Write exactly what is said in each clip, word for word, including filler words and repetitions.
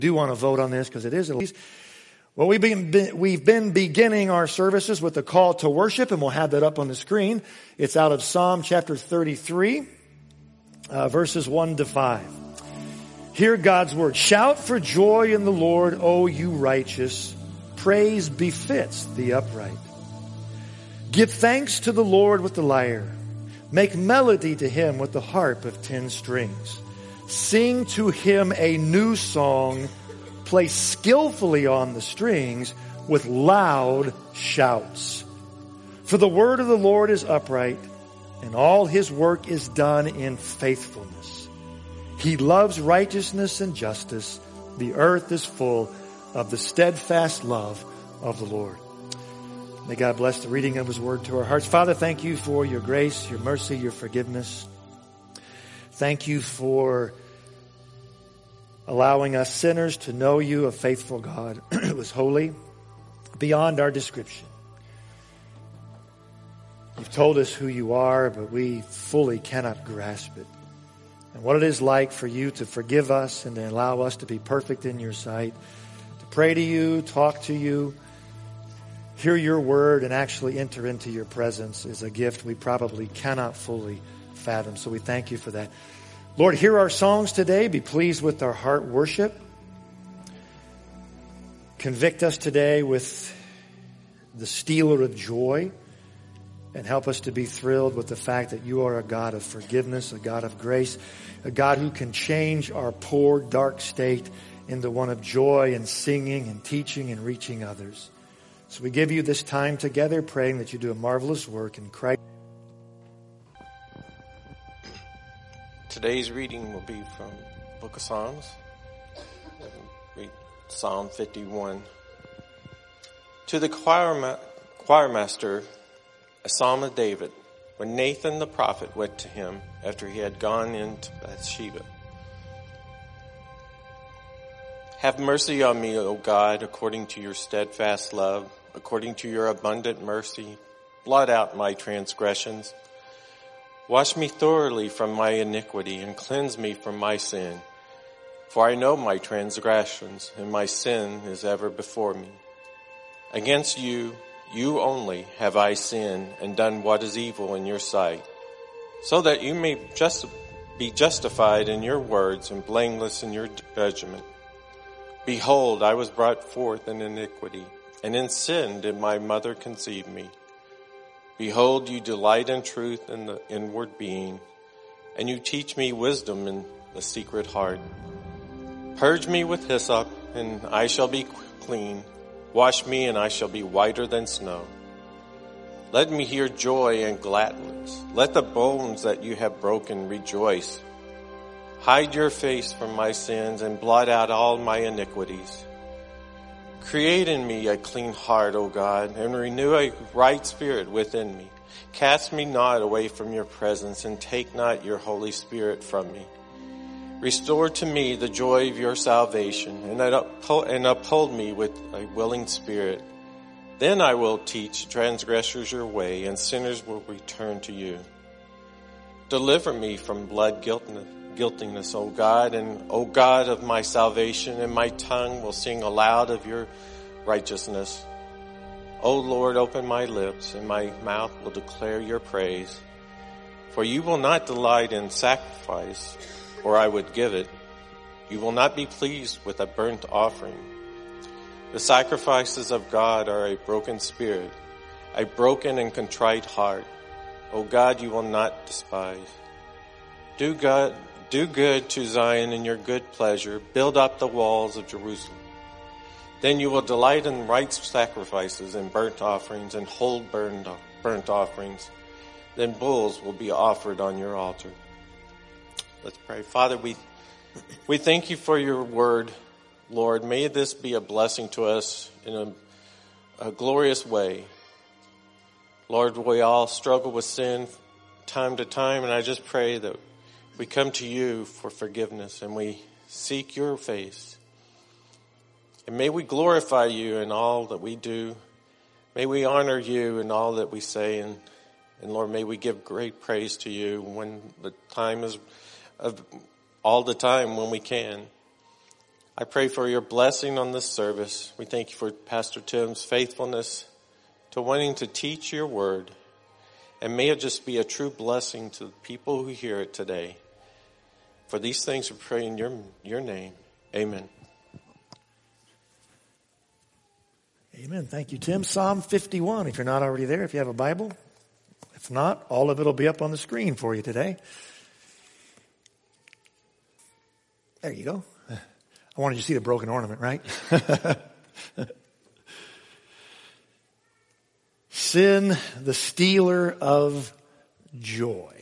do want to vote on this because it is a well, we've been, we've been beginning our services with the call to worship, and we'll have that up on the screen. It's out of Psalm chapter thirty-three, uh, verses one to five. Hear God's word. Shout for joy in the Lord, O you righteous. Praise befits the upright. Give thanks to the Lord with the lyre. Make melody to him with the harp of ten strings. Sing to him a new song. Play skillfully on the strings with loud shouts. For the word of the Lord is upright, and all his work is done in faithfulness. He loves righteousness and justice. The earth is full of the steadfast love of the Lord. May God bless the reading of his word to our hearts. Father, thank you for your grace, your mercy, your forgiveness. Thank you for allowing us sinners to know you, a faithful God who is holy beyond our description. You've told us who you are, but we fully cannot grasp it. And what it is like for you to forgive us and to allow us to be perfect in your sight, to pray to you, talk to you, hear your word, and actually enter into your presence is a gift we probably cannot fully fathom. So we thank you for that. Lord, hear our songs today. Be pleased with our heart worship. Convict us today with the stealer of joy, and help us to be thrilled with the fact that you are a God of forgiveness, a God of grace, a God who can change our poor, dark state into one of joy and singing and teaching and reaching others. So we give you this time together, praying that you do a marvelous work in Christ. Today's reading will be from the Book of Psalms. Read Psalm fifty-one. To the choir, ma- choir master, a psalm of David, when Nathan the prophet went to him after he had gone into Bathsheba. Have mercy on me, O God, according to your steadfast love, according to your abundant mercy. Blot out my transgressions. Wash me thoroughly from my iniquity and cleanse me from my sin. For I know my transgressions, and my sin is ever before me. Against you, you only, have I sinned and done what is evil in your sight, so that you may just be justified in your words and blameless in your judgment. Behold, I was brought forth in iniquity, and in sin did my mother conceive me. Behold, you delight in truth in the inward being, and you teach me wisdom in the secret heart. Purge me with hyssop, and I shall be clean. Wash me, and I shall be whiter than snow. Let me hear joy and gladness. Let the bones that you have broken rejoice. Hide your face from my sins and blot out all my iniquities. Create in me a clean heart, O God, and renew a right spirit within me. Cast me not away from your presence, and take not your Holy Spirit from me. Restore to me the joy of your salvation, and uphold, and uphold me with a willing spirit. Then I will teach transgressors your way, and sinners will return to you. Deliver me from blood guiltiness. Guiltiness, O God, and O God of my salvation, and my tongue will sing aloud of your righteousness. O Lord, open my lips, and my mouth will declare your praise. For you will not delight in sacrifice, or I would give it. You will not be pleased with a burnt offering. The sacrifices of God are a broken spirit, a broken and contrite heart. O God, you will not despise. Do God Do good to Zion in your good pleasure. Build up the walls of Jerusalem. Then you will delight in right sacrifices and burnt offerings and whole burnt, burnt offerings. Then bulls will be offered on your altar. Let's pray. Father, we, we thank you for your word, Lord. May this be a blessing to us in a, a glorious way. Lord, we all struggle with sin time to time, and I just pray that we come to you for forgiveness, and we seek your face. And may we glorify you in all that we do. May we honor you in all that we say. And, and Lord, may we give great praise to you when the time is, of all the time when we can. I pray for your blessing on this service. We thank you for Pastor Tim's faithfulness to wanting to teach your word. And may it just be a true blessing to the people who hear it today. For these things we pray in your, your name. Amen. Amen. Thank you, Tim. Psalm fifty-one, if you're not already there, if you have a Bible. If not, all of it will be up on the screen for you today. There you go. I wanted you to see the broken ornament, right? Sin, the stealer of joy.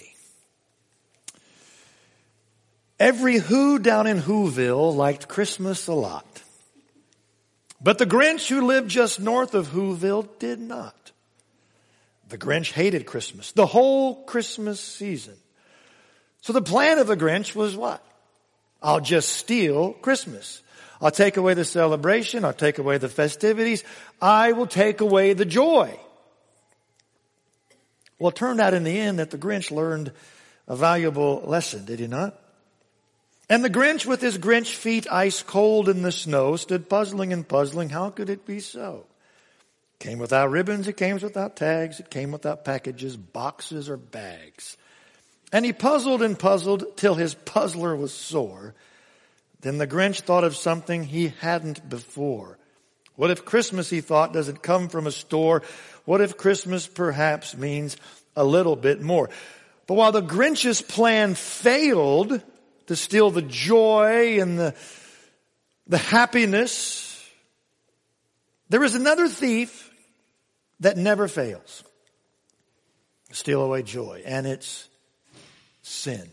Every Who down in Whoville liked Christmas a lot. But the Grinch who lived just north of Whoville did not. The Grinch hated Christmas, the whole Christmas season. So the plan of the Grinch was what? I'll just steal Christmas. I'll take away the celebration. I'll take away the festivities. I will take away the joy. Well, it turned out in the end that the Grinch learned a valuable lesson, did he not? And the Grinch, with his Grinch feet ice cold in the snow, stood puzzling and puzzling. How could it be so? It came without ribbons. It came without tags. It came without packages, boxes, or bags. And he puzzled and puzzled till his puzzler was sore. Then the Grinch thought of something he hadn't before. What if Christmas, he thought, doesn't come from a store? What if Christmas perhaps means a little bit more? But while the Grinch's plan failed to steal the joy and the, the happiness, there is another thief that never fails to steal away joy, and it's sin.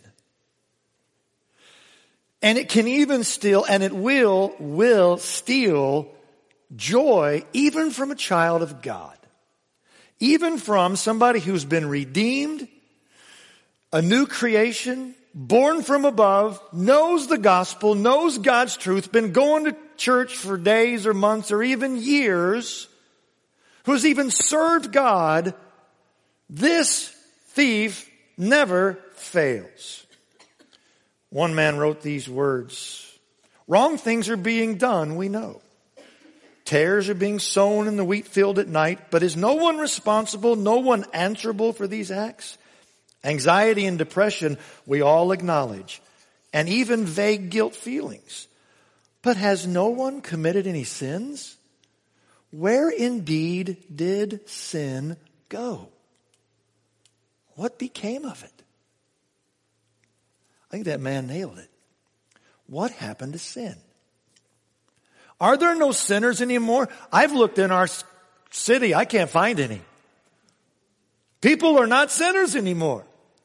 And it can even steal, and it will, will steal joy even from a child of God. Even from somebody who's been redeemed, a new creation, born from above, knows the gospel, knows God's truth, been going to church for days or months or even years, who's even served God. This thief never fails. One man wrote these words: wrong things are being done, we know. Tares are being sown in the wheat field at night, but is no one responsible, no one answerable for these acts? Anxiety and depression, we all acknowledge, and even vague guilt feelings. But has no one committed any sins? Where indeed did sin go? What became of it? I think that man nailed it. What happened to sin? Are there no sinners anymore? I've looked in our city. I can't find any. People are not sinners anymore.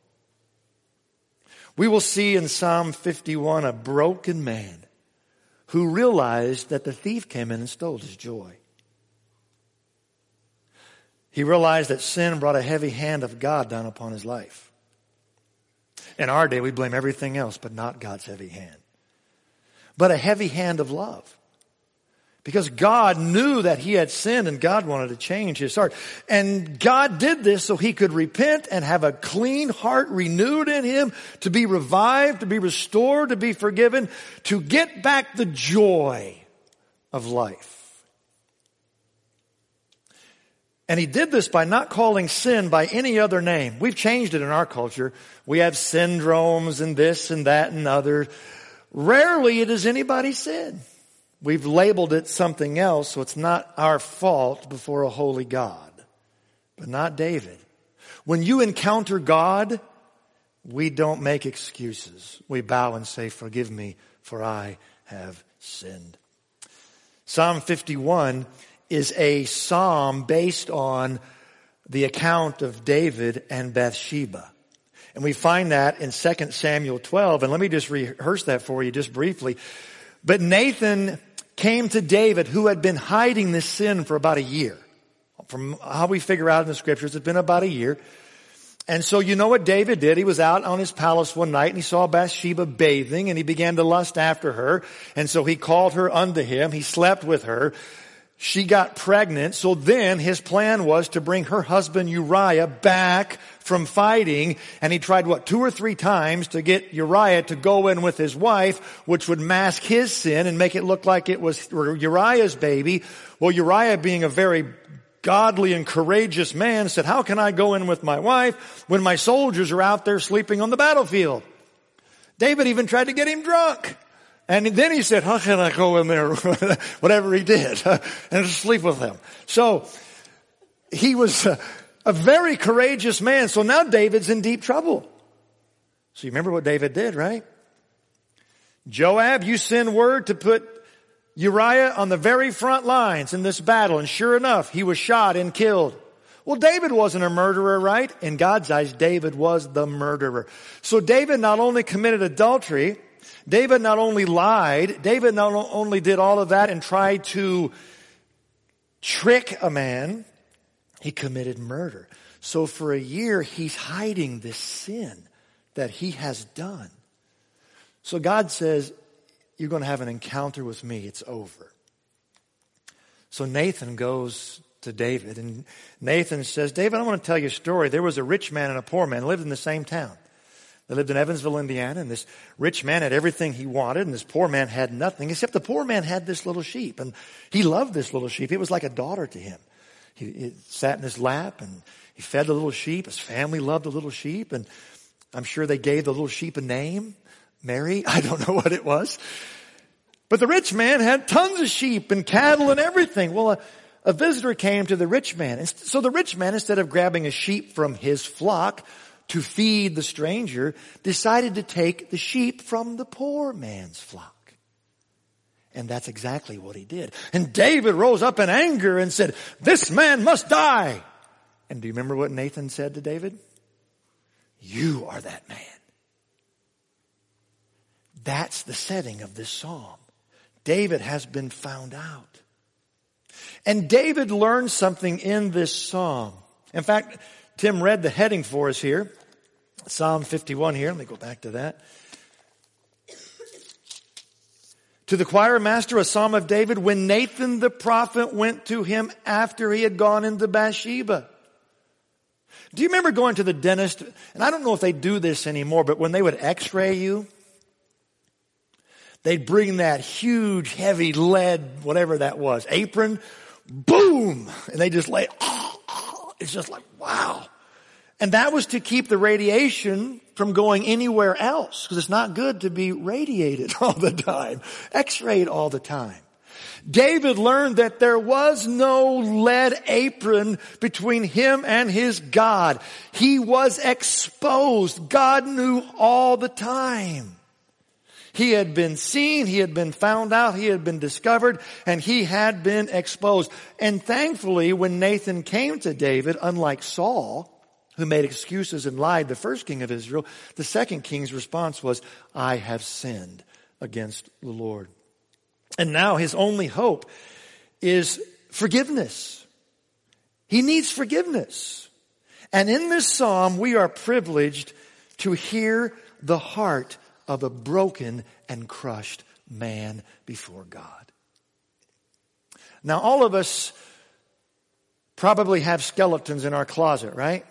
We will see in Psalm fifty-one a broken man who realized that the thief came in and stole his joy. He realized that sin brought a heavy hand of God down upon his life. In our day, we blame everything else, but not God's heavy hand. But a heavy hand of love. Because God knew that he had sinned and God wanted to change his heart. And God did this so he could repent and have a clean heart renewed in him, to be revived, to be restored, to be forgiven, to get back the joy of life. And he did this by not calling sin by any other name. We've changed it in our culture. We have syndromes and this and that and other. Rarely it is anybody's sin. We've labeled it something else, so it's not our fault before a holy God. But not David. When you encounter God, we don't make excuses. We bow and say, forgive me, for I have sinned. Psalm fifty-one is a psalm based on the account of David and Bathsheba. And we find that in Second Samuel twelve. And let me just rehearse that for you just briefly. But Nathan came to David, who had been hiding this sin for about a year. From how we figure out in the scriptures, it's been about a year. And so you know what David did? He was out on his palace one night and he saw Bathsheba bathing and he began to lust after her. And so he called her unto him. He slept with her. she got pregnant. So then his plan was to bring her husband Uriah back from fighting. And he tried, what, two or three times to get Uriah to go in with his wife, which would mask his sin and make it look like it was Uriah's baby. Well, Uriah, being a very godly and courageous man, said, how can I go in with my wife when my soldiers are out there sleeping on the battlefield? David even tried to get him drunk. And then he said, how can I go in there, whatever he did, and sleep with them. So he was a, a very courageous man. So now David's in deep trouble. So you remember what David did, right? Joab, you send word to put Uriah on the very front lines in this battle. And sure enough, he was shot and killed. Well, David wasn't a murderer, right? In God's eyes, David was the murderer. So David not only committed adultery, David not only lied, David not only did all of that and tried to trick a man, he committed murder. So for a year, he's hiding this sin that he has done. So God says, you're going to have an encounter with me. It's over. So Nathan goes to David, and Nathan says, David, I want to tell you a story. There was a rich man and a poor man who lived in the same town. They lived in Evansville, Indiana, and this rich man had everything he wanted, and this poor man had nothing, except the poor man had this little sheep, and he loved this little sheep. It was like a daughter to him. He, it sat in his lap, and he fed the little sheep. His family loved the little sheep, and I'm sure they gave the little sheep a name, Mary. I don't know what it was. But the rich man had tons of sheep and cattle and everything. Well, a, a visitor came to the rich man. And so the rich man, instead of grabbing a sheep from his flock to feed the stranger, decided to take the sheep from the poor man's flock. And that's exactly what he did. And David rose up in anger and said, this man must die. And do you remember what Nathan said to David? You are that man. That's the setting of this psalm. David has been found out. And David learned something in this psalm. In fact, Tim read the heading for us here. Psalm fifty-one here. Let me go back to that. To the choir master, a psalm of David, when Nathan the prophet went to him after he had gone into Bathsheba. Do you remember going to the dentist? And I don't know if they do this anymore, but when they would x-ray you, they'd bring that huge, heavy lead, whatever that was, apron, boom, and they just lay, oh, oh, it's just like, wow. And that was to keep the radiation from going anywhere else, because it's not good to be radiated all the time, x-rayed all the time. David learned that there was no lead apron between him and his God. He was exposed. God knew all the time. He had been seen, he had been found out, he had been discovered, and he had been exposed. And thankfully, when Nathan came to David, unlike Saul, who made excuses and lied, the first king of Israel, the second king's response was, I have sinned against the Lord. And now his only hope is forgiveness. He needs forgiveness. And in this psalm, we are privileged to hear the heart of a broken and crushed man before God. Now, all of us probably have skeletons in our closet, right?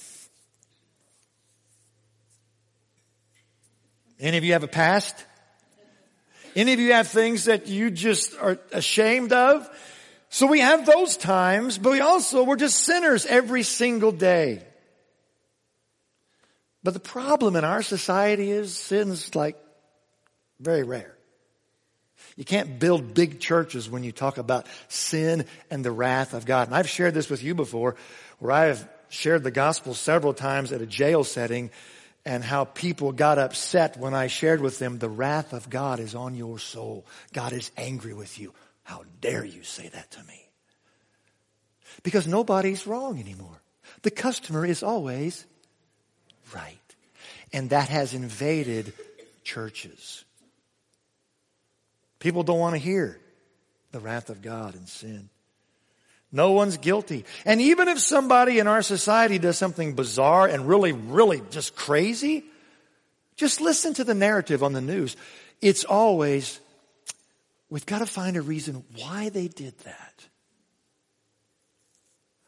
Any of you have a past? Any of you have things that you just are ashamed of? So we have those times, but we also, we're just sinners every single day. But the problem in our society is sin's like very rare. You can't build big churches when you talk about sin and the wrath of God. And I've shared this with you before, where I have shared the gospel several times at a jail setting, and how people got upset when I shared with them, the wrath of God is on your soul. God is angry with you. How dare you say that to me? Because nobody's wrong anymore. The customer is always right. And that has invaded churches. People don't want to hear the wrath of God and sin. No one's guilty. And even if somebody in our society does something bizarre and really, really just crazy, just listen to the narrative on the news. It's always, we've got to find a reason why they did that.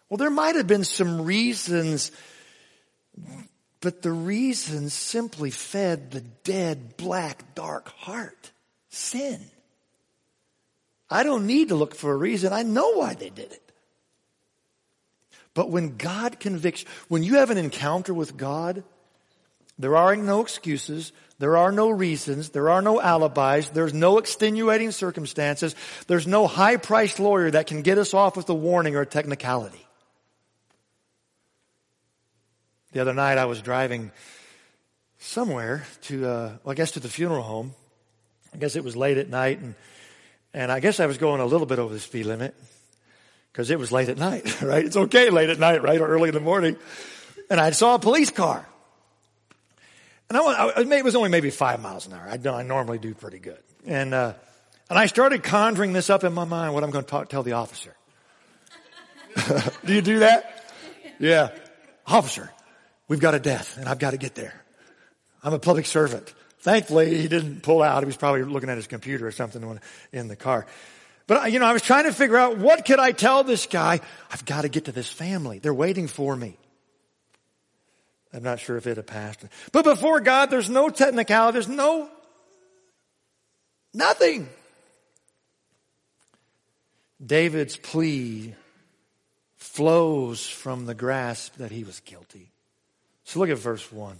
Well, there might have been some reasons, but the reasons simply fed the dead, black, dark heart. Sin. I don't need to look for a reason. I know why they did it. But when God convicts, when you have an encounter with God, there are no excuses. There are no reasons. There are no alibis. There's no extenuating circumstances. There's no high-priced lawyer that can get us off with a warning or a technicality. The other night I was driving somewhere to, uh, well, I guess to the funeral home. I guess it was late at night, and and I guess I was going a little bit over the speed limit because it was late at night, right? It's okay late at night, right, or early in the morning. And I saw a police car. And I, I, it was only maybe five miles an hour. I, I normally do pretty good. And uh, and I started conjuring this up in my mind, what I'm going to talk, tell the officer. Do you do that? Yeah. Officer, we've got a death, and I've got to get there. I'm a public servant. Thankfully, he didn't pull out. He was probably looking at his computer or something in the car. But, you know, I was trying to figure out, what could I tell this guy? I've got to get to this family. They're waiting for me. I'm not sure if it had passed. But before God, there's no technicality. There's no, nothing. David's plea flows from the grasp that he was guilty. So look at verse one.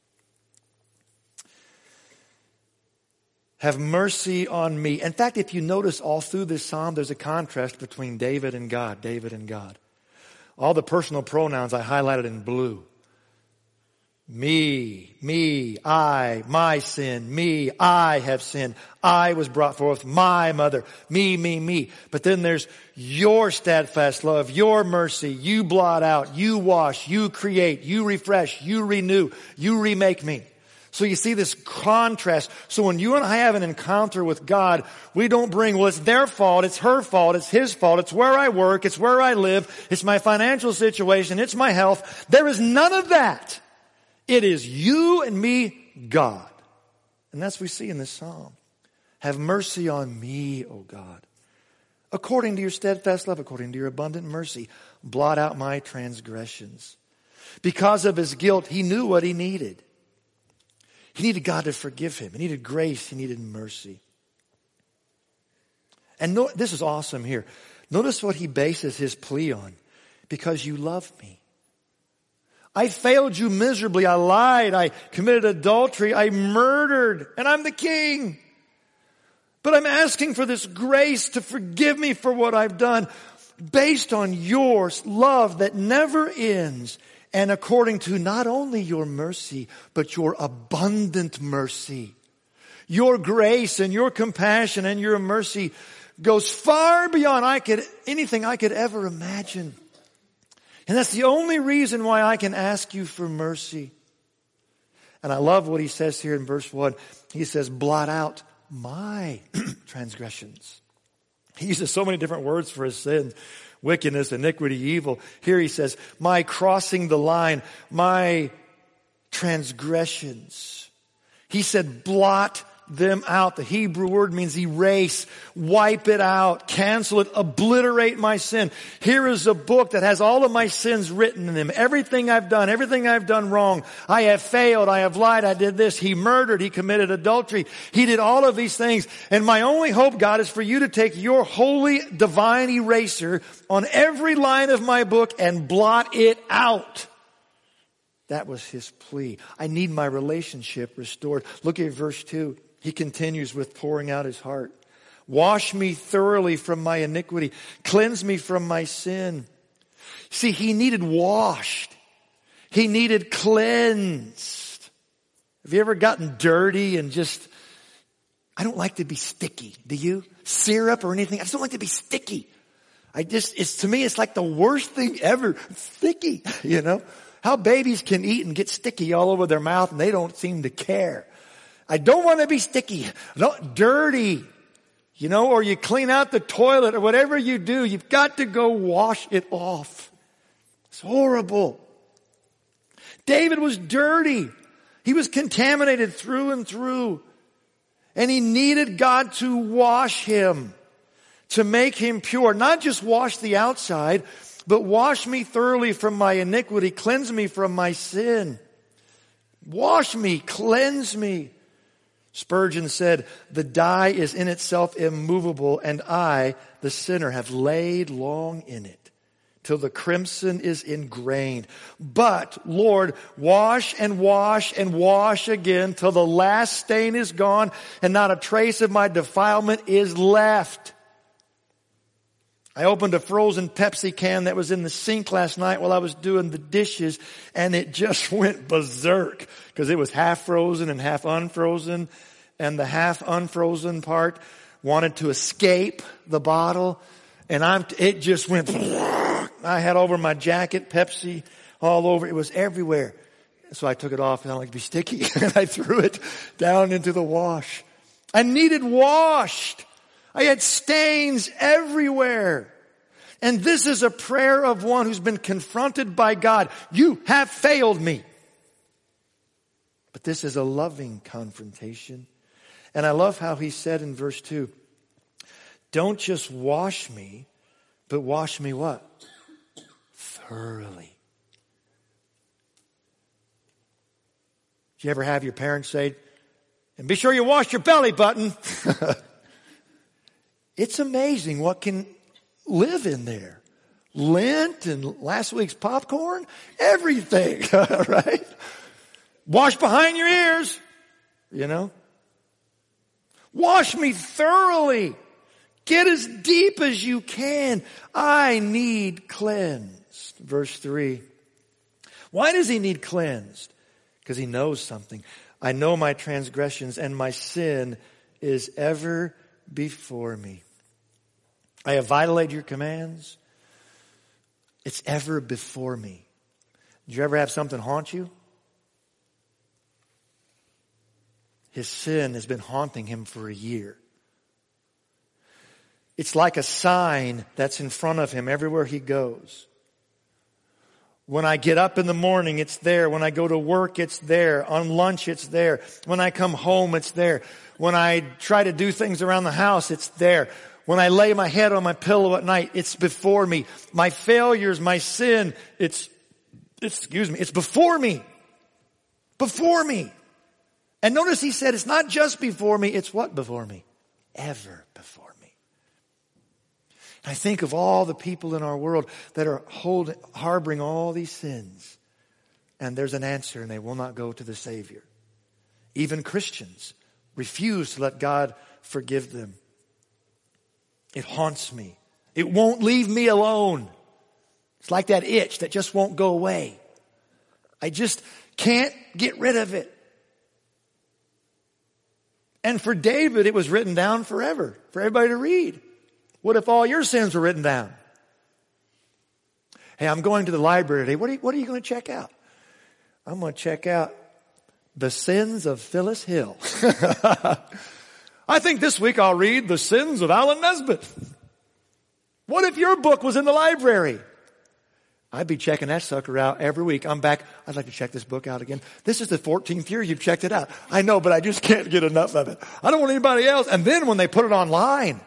Have mercy on me. In fact, if you notice all through this psalm, there's a contrast between David and God, David and God. All the personal pronouns I highlighted in blue. Me, me, I, my sin, me, I have sinned. I was brought forth, my mother, me, me, me. But then there's your steadfast love, your mercy. You blot out, you wash, you create, you refresh, you renew, you remake me. So you see this contrast. So when you and I have an encounter with God, we don't bring, well, it's their fault, it's her fault, it's his fault, it's where I work, it's where I live, it's my financial situation, it's my health. There is none of that. It is you and me, God. And that's what we see in this psalm. Have mercy on me, O God. According to your steadfast love, according to your abundant mercy, blot out my transgressions. Because of his guilt, he knew what he needed. He needed God to forgive him. He needed grace. He needed mercy. And no, this is awesome here. Notice what he bases his plea on. Because you love me. I failed you miserably. I lied. I committed adultery. I murdered. And I'm the king. But I'm asking for this grace to forgive me for what I've done. Based on your love that never ends. And according to not only your mercy, but your abundant mercy. Your grace and your compassion and your mercy goes far beyond I could, anything I could ever imagine. And that's the only reason why I can ask you for mercy. And I love what he says here in verse one. He says, blot out my transgressions. He uses so many different words for his sins. Wickedness, iniquity, evil. Here he says, my crossing the line, my transgressions. He said, blot them out. The Hebrew word means erase, wipe it out, cancel it, obliterate my sin. Here is a book that has all of my sins written in them. Everything I've done, everything I've done wrong. I have failed, I have lied, I did this. He murdered, he committed adultery. He did all of these things. And my only hope, God, is for you to take your holy divine eraser on every line of my book and blot it out. That was his plea. I need my relationship restored. Look at verse two. He continues with pouring out his heart. Wash me thoroughly from my iniquity. Cleanse me from my sin. See, he needed washed. He needed cleansed. Have you ever gotten dirty and just, I don't like to be sticky. Do you? Syrup or anything? I just don't like to be sticky. I just, it's, to me, it's like the worst thing ever. Sticky, you know? How babies can eat and get sticky all over their mouth and they don't seem to care. I don't want to be sticky, not dirty, you know, or you clean out the toilet or whatever you do, you've got to go wash it off. It's horrible. David was dirty. He was contaminated through and through. And he needed God to wash him, to make him pure. Not just wash the outside, but wash me thoroughly from my iniquity. Cleanse me from my sin. Wash me, cleanse me. Spurgeon said, the die is in itself immovable, and I, the sinner, have laid long in it, till the crimson is ingrained. But, Lord, wash and wash and wash again, till the last stain is gone, and not a trace of my defilement is left. I opened a frozen Pepsi can that was in the sink last night while I was doing the dishes, and it just went berserk because it was half frozen and half unfrozen, and the half unfrozen part wanted to escape the bottle, and I'm, it just went, I had over my jacket Pepsi all over. It was everywhere. So I took it off, and I like to be sticky, and I threw it down into the wash. I needed washed. I had stains everywhere. And this is a prayer of one who's been confronted by God. You have failed me. But this is a loving confrontation. And I love how he said in verse two, don't just wash me, but wash me what? Thoroughly. Did you ever have your parents say, and be sure you wash your belly button? It's amazing what can live in there. Lint and last week's popcorn, everything, right? Wash behind your ears, you know. Wash me thoroughly. Get as deep as you can. I need cleansed. Verse three. Why does he need cleansed? Because he knows something. I know my transgressions, and my sin is ever before me. I have violated your commands. It's ever before me. Did you ever have something haunt you? His sin has been haunting him for a year. It's like a sign that's in front of him everywhere he goes. When I get up in the morning, it's there. When I go to work, it's there. On lunch, it's there. When I come home, it's there. When I try to do things around the house, it's there. When I lay my head on my pillow at night, it's before me. My failures, my sin, it's, it's excuse me, it's before me. Before me. And notice he said it's not just before me, it's what before me? Ever before me. And I think of all the people in our world that are holding, harboring all these sins. And there's an answer, and they will not go to the Savior. Even Christians refuse to let God forgive them. It haunts me. It won't leave me alone. It's like that itch that just won't go away. I just can't get rid of it. And for David, it was written down forever, for everybody to read. What if all your sins were written down? Hey, I'm going to the library today. What are you, what are you going to check out? I'm going to check out the sins of Phyllis Hill. I think this week I'll read the sins of Alan Nesbitt. What if your book was in the library? I'd be checking that sucker out every week. I'm back. I'd like to check this book out again. This is the fourteenth year you've checked it out. I know, but I just can't get enough of it. I don't want anybody else. And then when they put it online,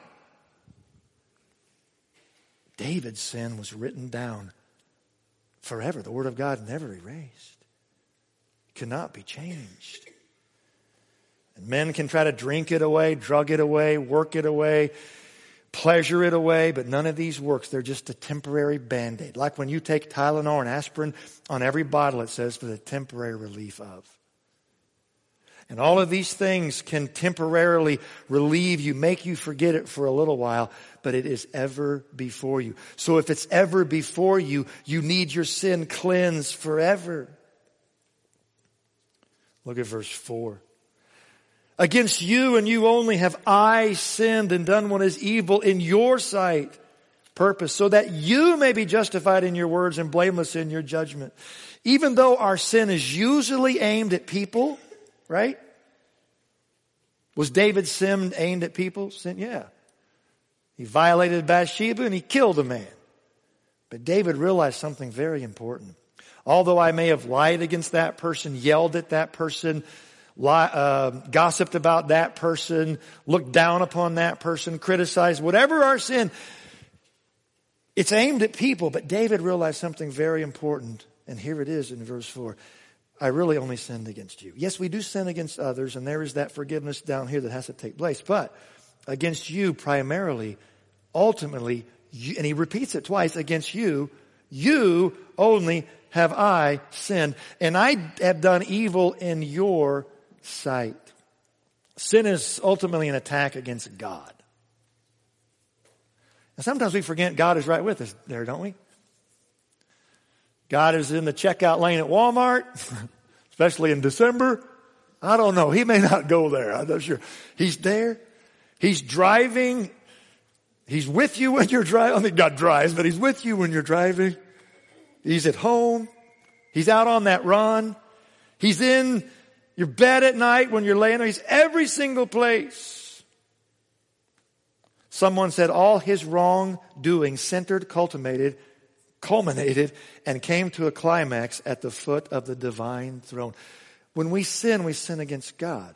David's sin was written down forever. The Word of God never erased. It cannot be changed. And men can try to drink it away, drug it away, work it away, pleasure it away, but none of these works. They're just a temporary Band-Aid. Like when you take Tylenol and aspirin, on every bottle it says for the temporary relief of. And all of these things can temporarily relieve you, make you forget it for a little while, but it is ever before you. So if it's ever before you, you need your sin cleansed forever. Look at verse four. Against you and you only have I sinned and done what is evil in your sight. Purpose, so that you may be justified in your words and blameless in your judgment. Even though our sin is usually aimed at people, right? Was David's sin aimed at people? Sin, yeah. He violated Bathsheba and he killed a man. But David realized something very important. Although I may have lied against that person, yelled at that person, lie, uh, gossiped about that person, looked down upon that person, criticized, whatever our sin, It's aimed at people, but David realized something very important. And here it is in verse four. I really only sinned against you. Yes, we do sin against others, and there is that forgiveness down here that has to take place. But against you primarily, ultimately, you, and he repeats it twice, against you, you only have I sinned. And I have done evil in your sight. Sin is ultimately an attack against God. And sometimes we forget God is right with us there, don't we? God is in the checkout lane at Walmart, especially in December. I don't know. He may not go there. I'm not sure. He's there. He's driving. He's with you when you're driving. I think God drives, but he's with you when you're driving. He's at home. He's out on that run. He's in your bed at night when you're laying there. He's every single place. Someone said all his wrongdoing centered, culminated, culminated, and came to a climax at the foot of the divine throne. When we sin, we sin against God.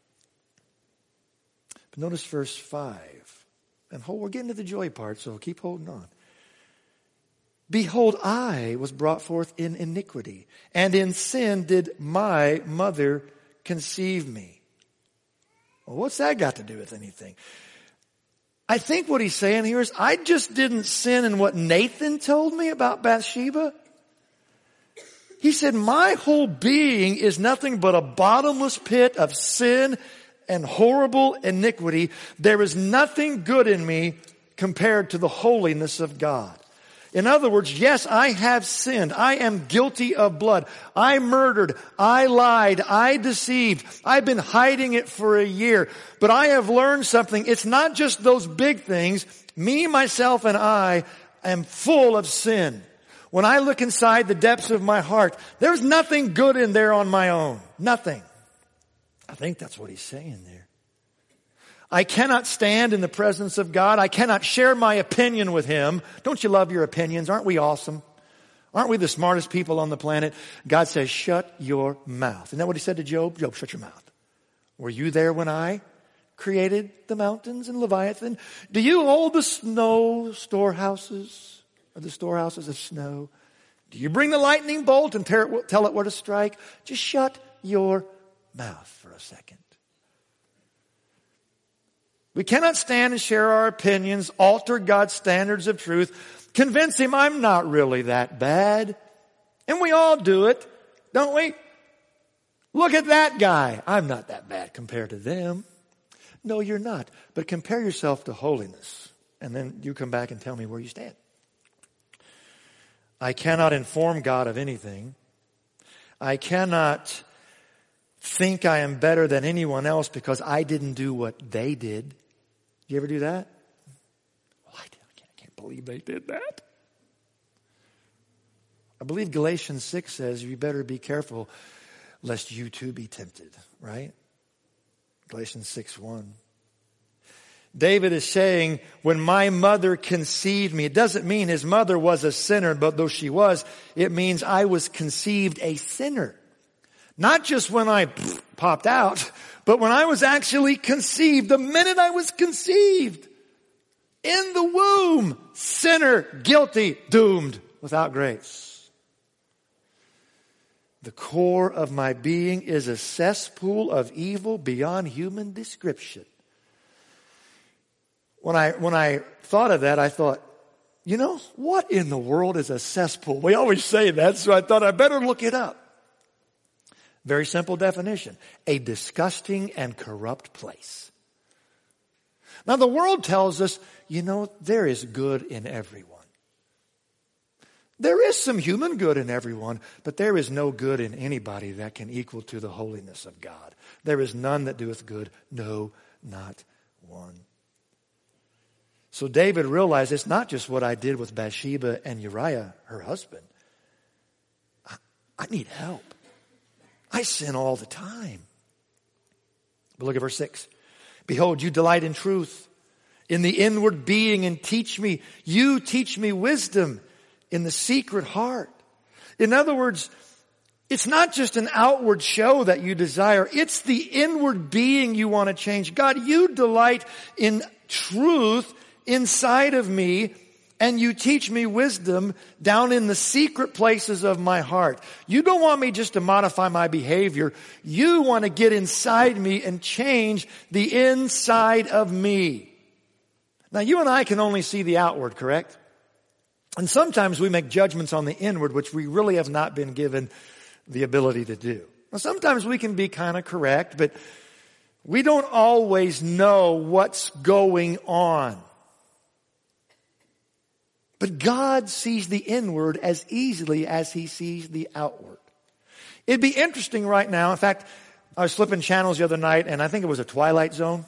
But notice verse five. And hold, we're getting to the joy part, so keep holding on. Behold, I was brought forth in iniquity, and in sin did my mother conceive me. Well, what's that got to do with anything? I think what he's saying here is, I just didn't sin in what Nathan told me about Bathsheba. He said, my whole being is nothing but a bottomless pit of sin and horrible iniquity. There is nothing good in me compared to the holiness of God. In other words, yes, I have sinned. I am guilty of blood. I murdered. I lied. I deceived. I've been hiding it for a year. But I have learned something. It's not just those big things. Me, myself, and I am full of sin. When I look inside the depths of my heart, there's nothing good in there on my own. Nothing. I think that's what he's saying there. I cannot stand in the presence of God. I cannot share my opinion with him. Don't you love your opinions? Aren't we awesome? Aren't we the smartest people on the planet? God says, shut your mouth. Isn't that what he said to Job? Job, shut your mouth. Were you there when I created the mountains and Leviathan? Do you hold the snow storehouses, or the storehouses of snow? Do you bring the lightning bolt and tell it, tell it where to strike? Just shut your mouth for a second. We cannot stand and share our opinions, alter God's standards of truth, convince him I'm not really that bad. And we all do it, don't we? Look at that guy. I'm not that bad compared to them. No, you're not. But compare yourself to holiness. And then you come back and tell me where you stand. I cannot inform God of anything. I cannot think I am better than anyone else because I didn't do what they did. You ever do that? Well, I, did. I, can't, I can't believe they did that. I believe Galatians six says you better be careful lest you too be tempted, right? Galatians six one. David is saying, when my mother conceived me, it doesn't mean his mother was a sinner, but though she was, it means I was conceived a sinner. Not just when I popped out, but when I was actually conceived, the minute I was conceived, in the womb, sinner, guilty, doomed, without grace. The core of my being is a cesspool of evil beyond human description. When I, when I thought of that, I thought, you know, what in the world is a cesspool? We always say that, so I thought I better look it up. Very simple definition. A disgusting and corrupt place. Now the world tells us, you know, there is good in everyone. There is some human good in everyone, but there is no good in anybody that can equal to the holiness of God. There is none that doeth good, no, not one. So David realized it's not just what I did with Bathsheba and Uriah, her husband. I, I need help. I sin all the time. But look at verse six. Behold, you delight in truth, in the inward being, and teach me. You teach me wisdom in the secret heart. In other words, it's not just an outward show that you desire. It's the inward being you want to change. God, you delight in truth inside of me, and you teach me wisdom down in the secret places of my heart. You don't want me just to modify my behavior. You want to get inside me and change the inside of me. Now, you and I can only see the outward, correct? And sometimes we make judgments on the inward, which we really have not been given the ability to do. Now, sometimes we can be kind of correct, but we don't always know what's going on. But God sees the inward as easily as he sees the outward. It'd be interesting right now. In fact, I was flipping channels the other night, and I think it was a Twilight Zone.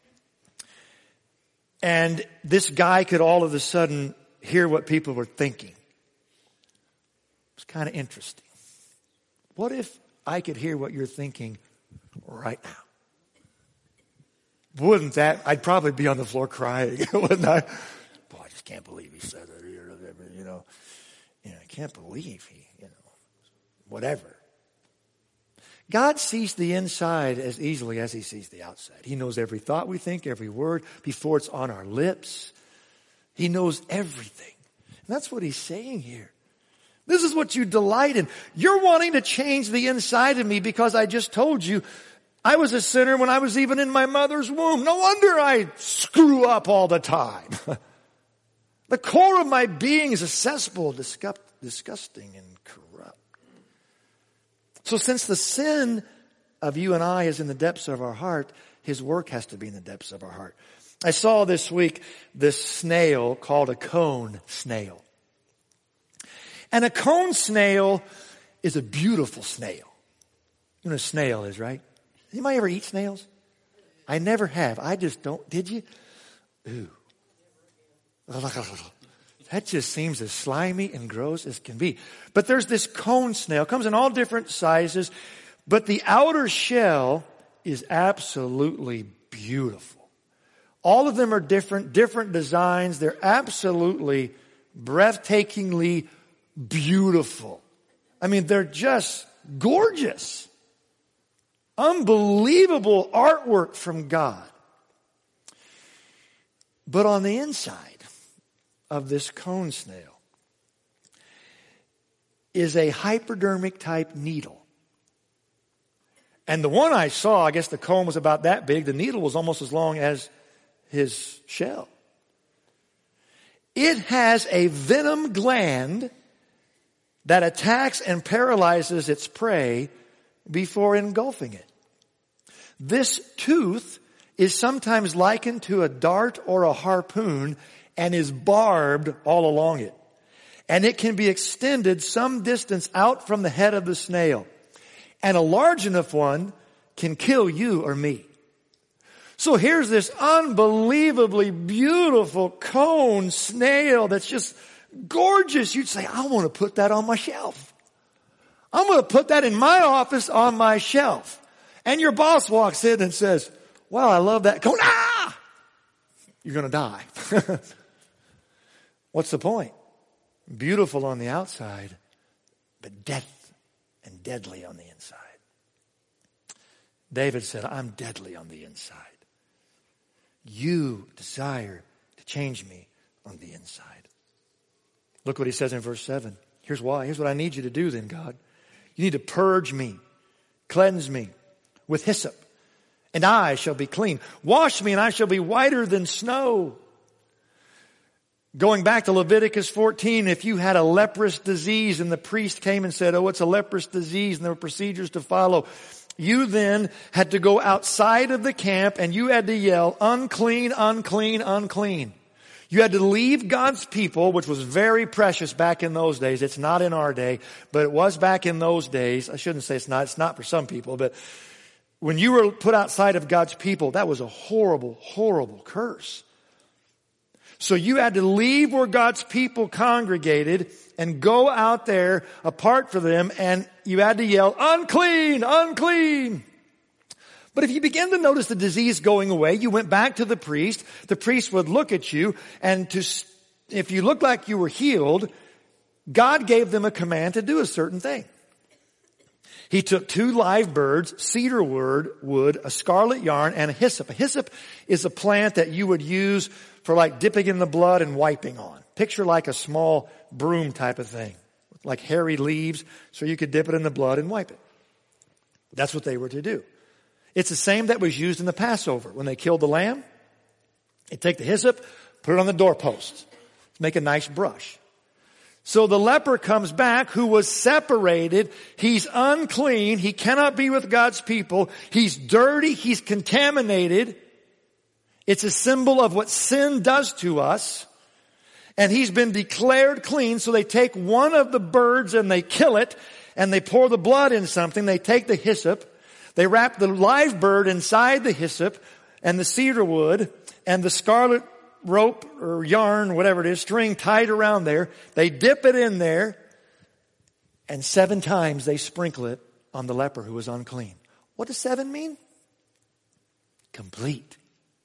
And this guy could all of a sudden hear what people were thinking. It's kind of interesting. What if I could hear what you're thinking right now? Wouldn't that, I'd probably be on the floor crying, wouldn't I? Boy, I just can't believe he said it. You know, you know, I can't believe he, you know, whatever. God sees the inside as easily as he sees the outside. He knows every thought we think, every word, before it's on our lips. He knows everything. And that's what he's saying here. This is what you delight in. You're wanting to change the inside of me because I just told you I was a sinner when I was even in my mother's womb. No wonder I screw up all the time. The core of my being is a cesspool, disgusting and corrupt. So since the sin of you and I is in the depths of our heart, his work has to be in the depths of our heart. I saw this week this snail called a cone snail. And a cone snail is a beautiful snail. You know what a snail is, right? Anybody ever eat snails? I never have. I just don't. Did you? Ooh. That just seems as slimy and gross as can be. But there's this cone snail. It comes in all different sizes. But the outer shell is absolutely beautiful. All of them are different, different designs. They're absolutely breathtakingly beautiful. I mean, they're just gorgeous. Unbelievable artwork from God. But on the inside of this cone snail is a hypodermic type needle. And the one I saw, I guess the cone was about that big. The needle was almost as long as his shell. It has a venom gland that attacks and paralyzes its prey before engulfing it. This tooth is sometimes likened to a dart or a harpoon and is barbed all along it. And it can be extended some distance out from the head of the snail. And a large enough one can kill you or me. So here's this unbelievably beautiful cone snail that's just gorgeous. You'd say, I want to put that on my shelf. I'm going to put that in my office on my shelf. And your boss walks in and says, well, I love that cone. Ah! You're going to die. What's the point? Beautiful on the outside, but death and deadly on the inside. David said, I'm deadly on the inside. You desire to change me on the inside. Look what he says in verse seven. Here's why. Here's what I need you to do then, God. You need to purge me, cleanse me with hyssop, and I shall be clean. Wash me, and I shall be whiter than snow. Going back to Leviticus fourteen, if you had a leprous disease and the priest came and said, oh, it's a leprous disease, and there were procedures to follow, you then had to go outside of the camp and you had to yell, unclean, unclean, unclean. You had to leave God's people, which was very precious back in those days. It's not in our day, but it was back in those days. I shouldn't say it's not. It's not for some people, but when you were put outside of God's people, that was a horrible, horrible curse. So you had to leave where God's people congregated and go out there apart from them, and you had to yell, unclean, unclean. But if you begin to notice the disease going away, you went back to the priest. The priest would look at you, and to, if you looked like you were healed, God gave them a command to do a certain thing. He took two live birds, cedar wood, a scarlet yarn, and a hyssop. A hyssop is a plant that you would use for like dipping in the blood and wiping on. Picture like a small broom type of thing, like hairy leaves, so you could dip it in the blood and wipe it. That's what they were to do. It's the same that was used in the Passover. When they killed the lamb, they take the hyssop, put it on the doorpost, make a nice brush. So the leper comes back who was separated. He's unclean. He cannot be with God's people. He's dirty. He's contaminated. It's a symbol of what sin does to us. And he's been declared clean. So they take one of the birds and they kill it and they pour the blood in something. They take the hyssop. They wrap the live bird inside the hyssop and the cedar wood and the scarlet rope or yarn, whatever it is, string tied around there. They dip it in there, and seven times they sprinkle it on the leper who was unclean. What does seven mean? Complete.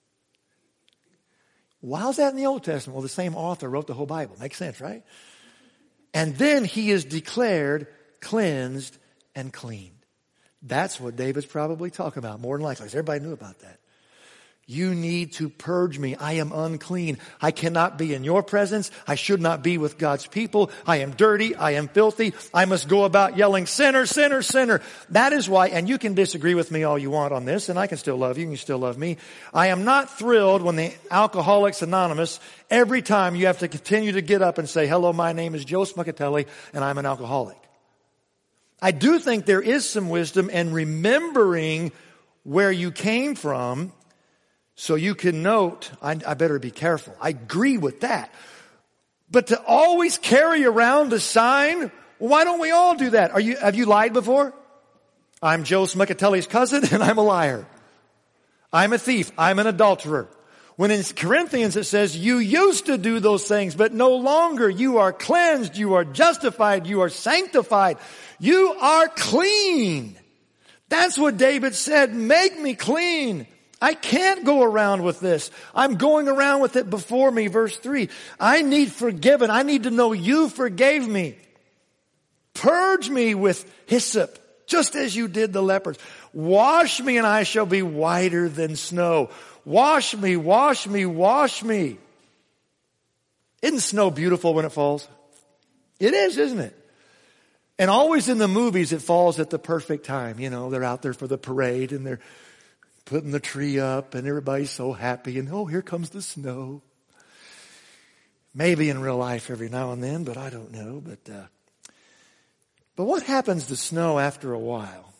Why is that in the Old Testament? Well, the same author wrote the whole Bible. Makes sense, right? And then he is declared cleansed and cleaned. That's what David's probably talking about, more than likely. Everybody knew about that. You need to purge me. I am unclean. I cannot be in your presence. I should not be with God's people. I am dirty. I am filthy. I must go about yelling, sinner, sinner, sinner. That is why, and you can disagree with me all you want on this, and I can still love you, and you still love me. I am not thrilled when the Alcoholics Anonymous, every time you have to continue to get up and say, hello, my name is Joe Smuckatelli, and I'm an alcoholic. I do think there is some wisdom in remembering where you came from, so you can note, I, I better be careful. I agree with that. But to always carry around a sign, well, why don't we all do that? Are you, have you lied before? I'm Joe Smuckatelli's cousin and I'm a liar. I'm a thief. I'm an adulterer. When in Corinthians it says, you used to do those things, but no longer. You are cleansed. You are justified. You are sanctified. You are clean. That's what David said. Make me clean. I can't go around with this. I'm going around with it before me. Verse three. I need forgiven. I need to know you forgave me. Purge me with hyssop, just as you did the lepers. Wash me and I shall be whiter than snow. Wash me, wash me, wash me. Isn't snow beautiful when it falls? It is, isn't it? And always in the movies it falls at the perfect time. You know, they're out there for the parade and they're putting the tree up and everybody's so happy and oh, here comes the snow. Maybe in real life every now and then, but I don't know. But, uh, but what happens to snow after a while?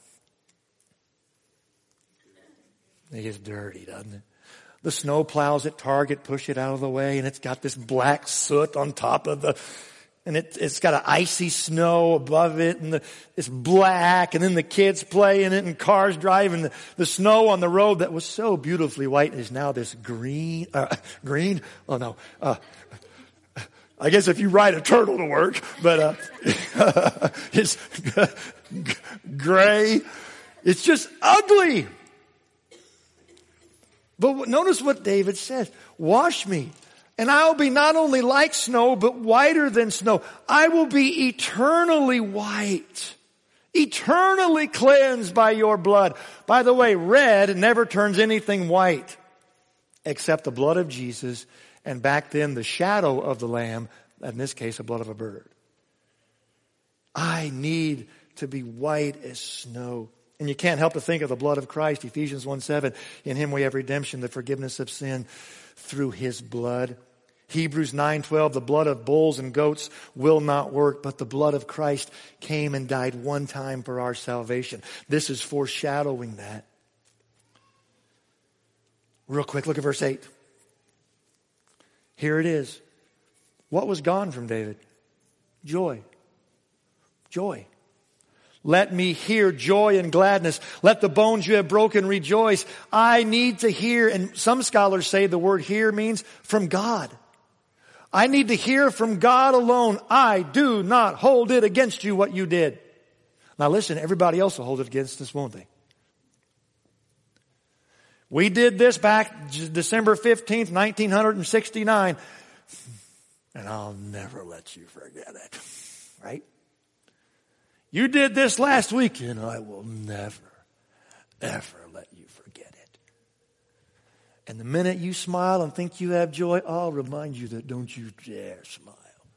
It gets dirty, doesn't it? The snow plows at Target push it out of the way and it's got this black soot on top of the, and it, it's got an icy snow above it and the, it's black and then the kids play in it and cars drive and the, the snow on the road that was so beautifully white is now this green, uh, green? Oh no, uh, I guess if you ride a turtle to work, but, uh, it's gray. It's just ugly. But notice what David says. Wash me. And I will be not only like snow, but whiter than snow. I will be eternally white. Eternally cleansed by your blood. By the way, red never turns anything white. Except the blood of Jesus. And back then, the shadow of the Lamb. In this case, the blood of a bird. I need to be white as snow. And you can't help but think of the blood of Christ. Ephesians one seven. In him we have redemption, the forgiveness of sin through his blood. Hebrews nine twelve. The blood of bulls and goats will not work, but the blood of Christ came and died one time for our salvation. This is foreshadowing that. Real quick, look at verse eight. Here it is. What was gone from David? Joy. Joy. Let me hear joy and gladness. Let the bones you have broken rejoice. I need to hear, and some scholars say the word hear means from God. I need to hear from God alone. I do not hold it against you what you did. Now listen, everybody else will hold it against us, won't they? We did this back December fifteenth, nineteen sixty-nine. And I'll never let you forget it. Right? You did this last week, and I will never, ever let you forget it. And the minute you smile and think you have joy, I'll remind you that don't you dare smile.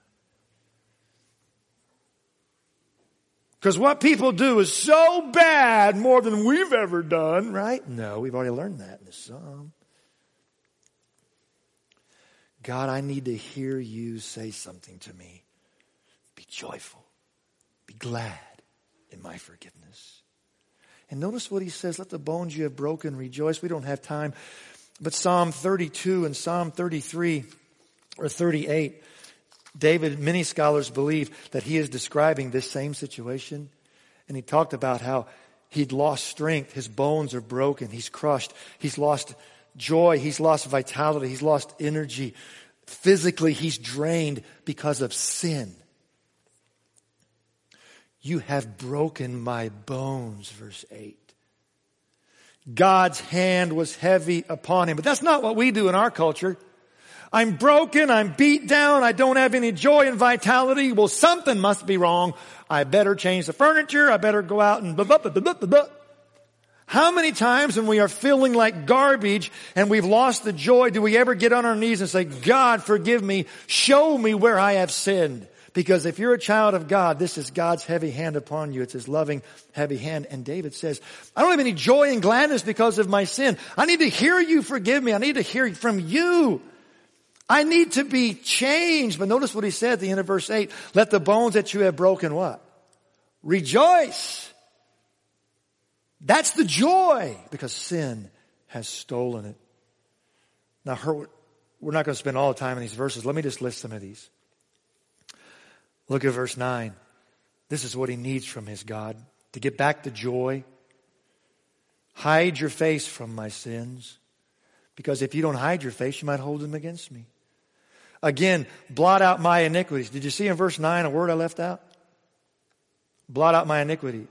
Because what people do is so bad, more than we've ever done, right? No, we've already learned that in the Psalm. God, I need to hear you say something to me. Be joyful. Be glad in my forgiveness. And notice what he says, let the bones you have broken rejoice. We don't have time. But Psalm thirty-two and Psalm thirty-three or thirty-eight, David, many scholars believe that he is describing this same situation. And he talked about how he'd lost strength. His bones are broken. He's crushed. He's lost joy. He's lost vitality. He's lost energy. Physically, he's drained because of sin. You have broken my bones, verse eight. God's hand was heavy upon him. But that's not what we do in our culture. I'm broken, I'm beat down, I don't have any joy and vitality. Well, something must be wrong. I better change the furniture, I better go out and blah, blah, blah, blah, blah, blah. How many times when we are feeling like garbage and we've lost the joy, do we ever get on our knees and say, God, forgive me, show me where I have sinned? Because if you're a child of God, this is God's heavy hand upon you. It's his loving, heavy hand. And David says, I don't have any joy and gladness because of my sin. I need to hear you forgive me. I need to hear from you. I need to be changed. But notice what he said at the end of verse eight. Let the bones that you have broken what? Rejoice. That's the joy because sin has stolen it. Now, we're not going to spend all the time in these verses. Let me just list some of these. Look at verse nine. This is what he needs from his God. To get back to joy. Hide your face from my sins. Because if you don't hide your face, you might hold them against me. Again, blot out my iniquities. Did you see in verse nine a word I left out? Blot out my iniquities.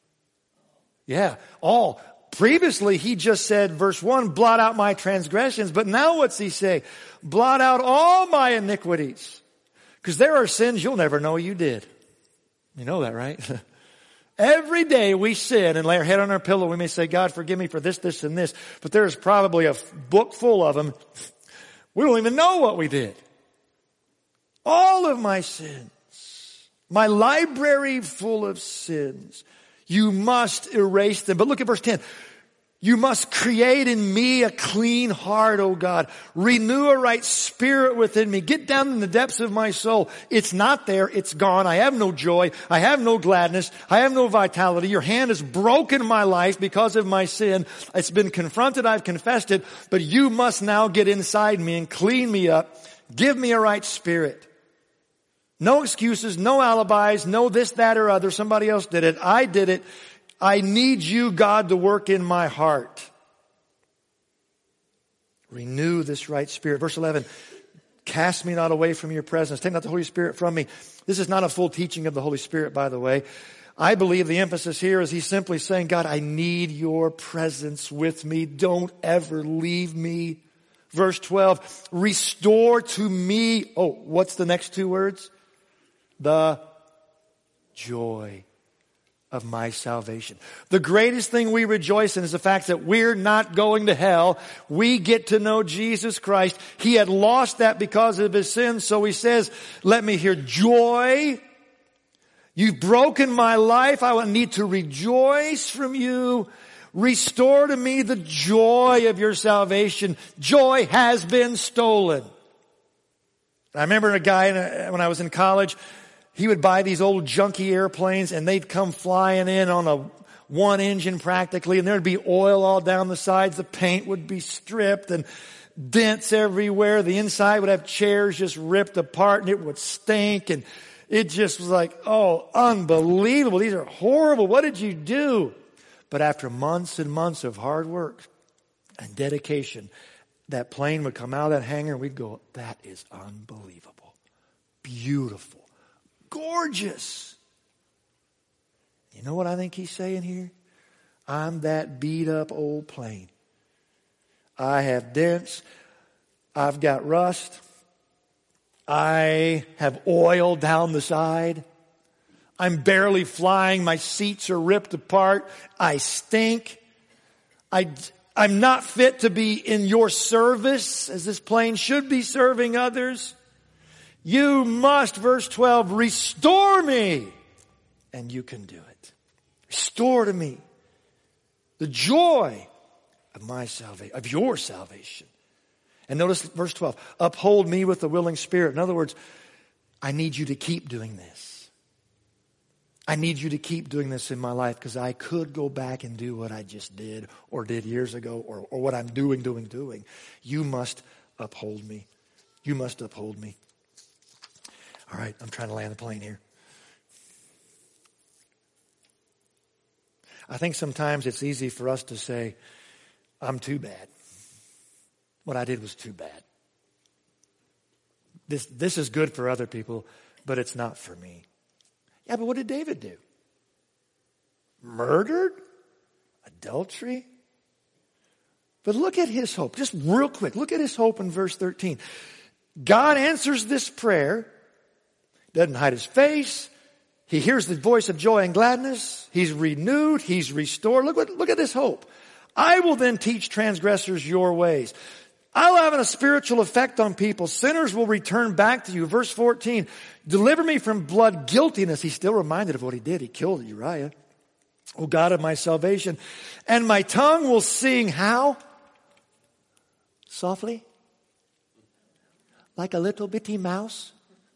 Yeah, all. Previously, he just said, verse one, blot out my transgressions. But now what's he say? Blot out all my iniquities. Because there are sins you'll never know you did. You know that, right? Every day we sin and lay our head on our pillow. We may say, God, forgive me for this, this, and this. But there is probably a book full of them. We don't even know what we did. All of my sins. My library full of sins. You must erase them. But look at verse ten. You must create in me a clean heart, O God. Renew a right spirit within me. Get down in the depths of my soul. It's not there. It's gone. I have no joy. I have no gladness. I have no vitality. Your hand has broken my life because of my sin. It's been confronted. I've confessed it. But you must now get inside me and clean me up. Give me a right spirit. No excuses, no alibis, no this, that, or other. Somebody else did it. I did it. I need you, God, to work in my heart. Renew this right spirit. Verse eleven, cast me not away from your presence. Take not the Holy Spirit from me. This is not a full teaching of the Holy Spirit, by the way. I believe the emphasis here is he's simply saying, God, I need your presence with me. Don't ever leave me. Verse twelve, restore to me. Oh, what's the next two words? The joy of my salvation. The greatest thing we rejoice in is the fact that we're not going to hell. We get to know Jesus Christ. He had lost that because of his sins. So he says, let me hear joy. You've broken my life. I need to rejoice from you. Restore to me the joy of your salvation. Joy has been stolen. I remember a guy when I was in college. He would buy these old junky airplanes and they'd come flying in on a one engine practically, and there'd be oil all down the sides. The paint would be stripped and dents everywhere. The inside would have chairs just ripped apart and it would stink, and it just was like, oh, unbelievable. These are horrible. What did you do? But after months and months of hard work and dedication, that plane would come out of that hangar and we'd go, that is unbelievable. Beautiful. Gorgeous. You know what I think he's saying here? I'm that beat up old plane. I have dents. I've got rust. I have oil down the side. I'm barely flying. My seats are ripped apart. I stink. I, I'm not fit to be in your service as this plane should be serving others. You must, verse twelve, restore me. And you can do it. Restore to me the joy of my salvation, of your salvation. And notice verse twelve, uphold me with a willing spirit. In other words, I need you to keep doing this. I need you to keep doing this in my life because I could go back and do what I just did or did years ago or, or what I'm doing, doing, doing. You must uphold me. You must uphold me. All right, I'm trying to land the plane here. I think sometimes it's easy for us to say, I'm too bad. What I did was too bad. This, this is good for other people, but it's not for me. Yeah, but what did David do? Murdered? Adultery? But look at his hope. Just real quick, look at his hope in verse thirteen. God answers this prayer, doesn't hide his face. He hears the voice of joy and gladness. He's renewed. He's restored. Look what, look at this hope. I will then teach transgressors your ways. I'll have a spiritual effect on people. Sinners will return back to you. Verse fourteen, deliver me from blood guiltiness. He's still reminded of what he did. He killed Uriah. O God of my salvation. And my tongue will sing how? Softly? Like a little bitty mouse?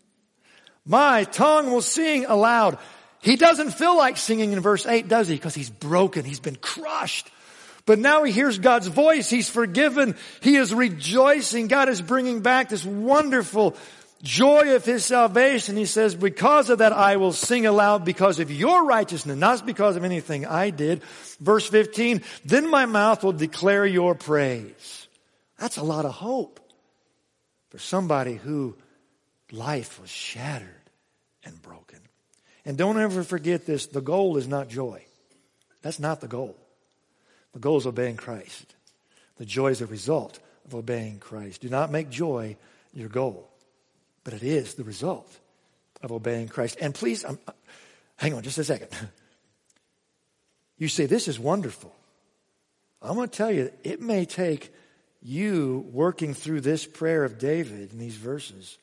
My tongue will sing aloud. He doesn't feel like singing in verse eight, does he? Because he's broken. He's been crushed. But now he hears God's voice. He's forgiven. He is rejoicing. God is bringing back this wonderful joy of his salvation. He says, because of that I will sing aloud because of your righteousness, not because of anything I did. Verse fifteen, then my mouth will declare your praise. That's a lot of hope for somebody who life was shattered and broken. And don't ever forget this. The goal is not joy. That's not the goal. The goal is obeying Christ. The joy is a result of obeying Christ. Do not make joy your goal. But it is the result of obeying Christ. And please, um, hang on just a second. You say, this is wonderful. I'm going to tell you, it may take you working through this prayer of David in these verses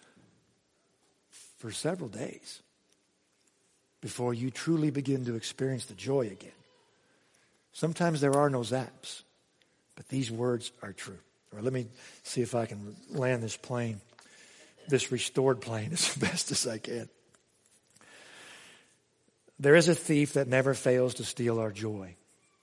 for several days before you truly begin to experience the joy again. Sometimes there are no zaps, but these words are true. All right, let me see if I can land this plane, this restored plane as best as I can. There is a thief that never fails to steal our joy.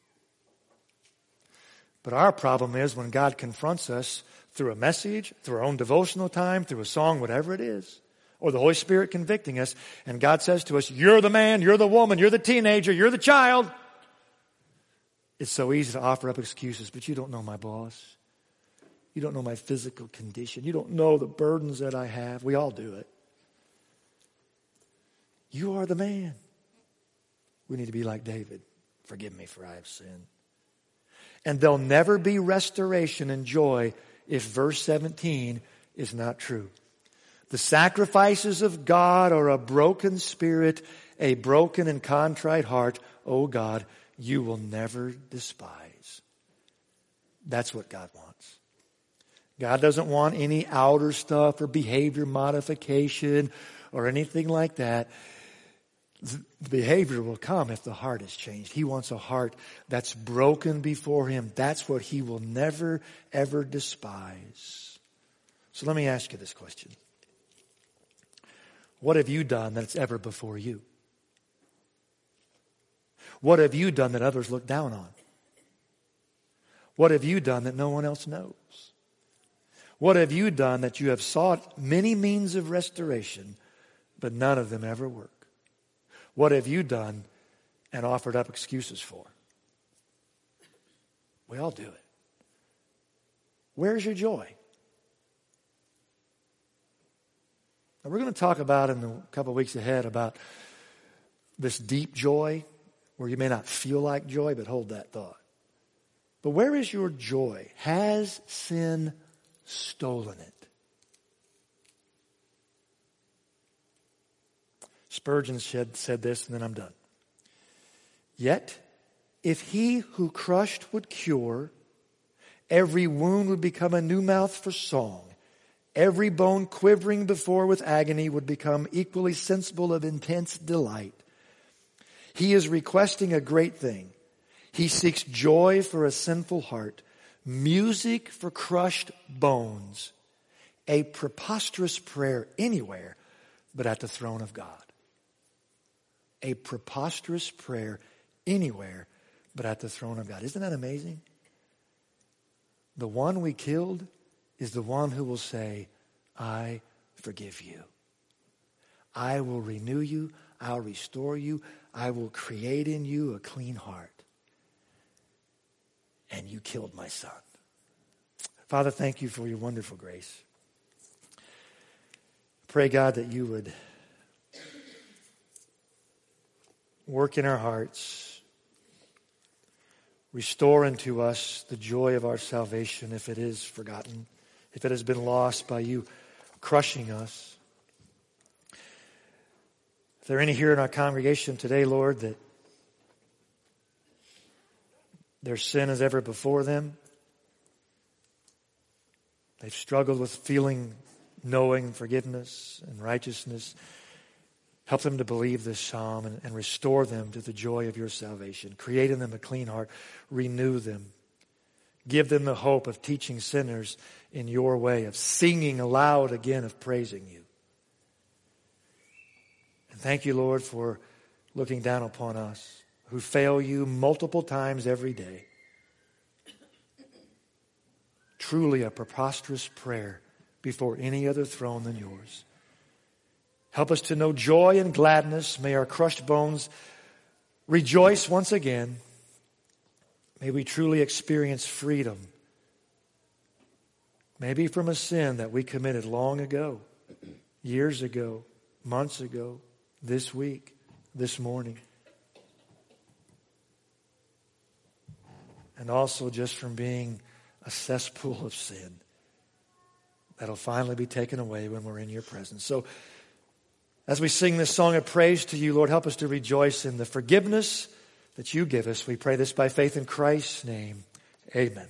But our problem is when God confronts us through a message, through our own devotional time, through a song, whatever it is, or the Holy Spirit convicting us, and God says to us, you're the man, you're the woman, you're the teenager, you're the child. It's so easy to offer up excuses, but you don't know my boss. You don't know my physical condition. You don't know the burdens that I have. We all do it. You are the man. We need to be like David. Forgive me for I have sinned. And there'll never be restoration and joy if verse seventeen is not true. The sacrifices of God are a broken spirit, a broken and contrite heart. Oh God, you will never despise. That's what God wants. God doesn't want any outer stuff or behavior modification or anything like that. The behavior will come if the heart is changed. He wants a heart that's broken before him. That's what he will never, ever despise. So let me ask you this question. What have you done that's ever before you? What have you done that others look down on? What have you done that no one else knows? What have you done that you have sought many means of restoration, but none of them ever work? What have you done and offered up excuses for? We all do it. Where's your joy? Now we're going to talk about in a couple of weeks ahead about this deep joy where you may not feel like joy, but hold that thought. But where is your joy? Has sin stolen it? Spurgeon said, said this, and then I'm done. Yet, if he who crushed would cure, Every wound would become a new mouth for song. Every bone quivering before with agony would become equally sensible of intense delight. He is requesting a great thing. He seeks joy for a sinful heart, music for crushed bones, a preposterous prayer anywhere but at the throne of God. A preposterous prayer anywhere but at the throne of God. Isn't that amazing? The one we killed is the one who will say, I forgive you. I will renew you. I'll restore you. I will create in you a clean heart. And you killed my son. Father, thank you for your wonderful grace. Pray, God, that you would work in our hearts, restore unto us the joy of our salvation if it is forgotten, if it has been lost by you crushing us. If there are any here in our congregation today, Lord, that their sin is ever before them, they've struggled with feeling, knowing forgiveness and righteousness, help them to believe this psalm and, and restore them to the joy of your salvation. Create in them a clean heart. Renew them. Give them the hope of teaching sinners in your way, of singing aloud again, of praising you. And thank you, Lord, for looking down upon us who fail you multiple times every day. Truly a preposterous prayer before any other throne than yours. Help us to know joy and gladness. May our crushed bones rejoice once again. May we truly experience freedom. Maybe from a sin that we committed long ago, years ago, months ago, this week, this morning. And also just from being a cesspool of sin that'll finally be taken away when we're in your presence. So as we sing this song of praise to you, Lord, help us to rejoice in the forgiveness that you give us. We pray this by faith in Christ's name. Amen.